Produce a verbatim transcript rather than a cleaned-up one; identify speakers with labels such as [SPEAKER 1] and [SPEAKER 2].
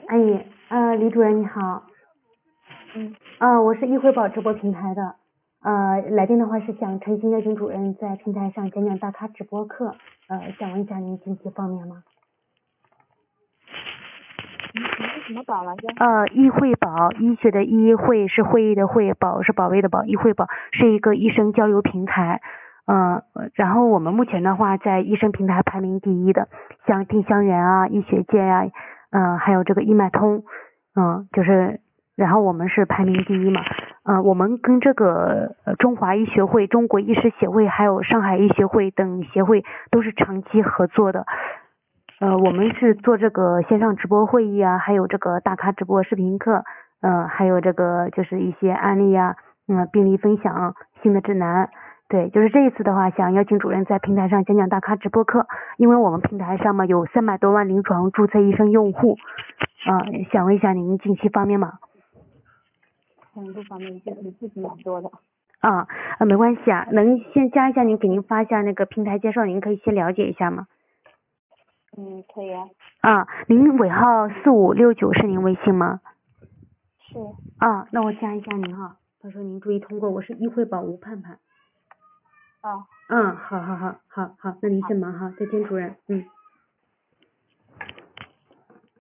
[SPEAKER 1] 哎，呃，李主任你好。
[SPEAKER 2] 嗯。
[SPEAKER 1] 呃，我是易汇宝直播平台的，呃，来电的话是想诚心邀请主任在平台上讲讲大咖直播课，呃，想问一下您近期方面吗？
[SPEAKER 2] 你你是什么宝来着？
[SPEAKER 1] 呃，易汇宝，医学的医，会是会议的会，宝是宝贝的宝，易汇宝是一个医生交流平台，呃，然后我们目前的话在医生平台排名第一的，像丁香园啊、医学界啊，嗯、呃，还有这个医脉通，嗯、呃，就是，然后我们是排名第一嘛，呃，我们跟这个中华医学会、中国医师协会还有上海医学会等协会都是长期合作的。呃，我们是做这个线上直播会议啊，还有这个大咖直播视频课，呃，还有这个就是一些案例啊，嗯、呃，病例分享、新的指南。对，就是这一次的话，想邀请主任在平台上讲讲大咖直播课，因为我们平台上嘛有三百多万临床注册医生用户，啊、呃，想问一下您近期方面吗？
[SPEAKER 2] 嗯，这方面你你自己蛮多的。
[SPEAKER 1] 啊，呃，没关系啊，能先加一下您，给您发一下那个平台介绍，您可以先了解一下吗？
[SPEAKER 2] 嗯，可以啊。
[SPEAKER 1] 啊，您尾号四五六九是您微信吗？
[SPEAKER 2] 是。
[SPEAKER 1] 啊，那我加一下您哈，到时候您注意通过，我是易汇宝吴盼盼。
[SPEAKER 2] 啊。
[SPEAKER 1] 嗯，好好好好好，那您先忙哈，再见主任，嗯。